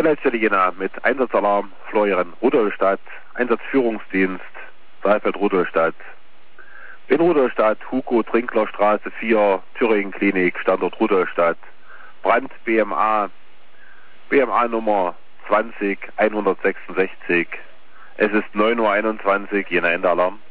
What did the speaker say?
Fallleitstelle Jena mit Einsatzalarm Florian Rudolstadt, Einsatzführungsdienst Saalfeld Rudolstadt. In Rudolstadt, Hugo Trinklerstraße 4, Thüringen Klinik, Standort Rudolstadt. Brand BMA Nummer 20166. Es ist 9:21 Uhr, Jena Endalarm.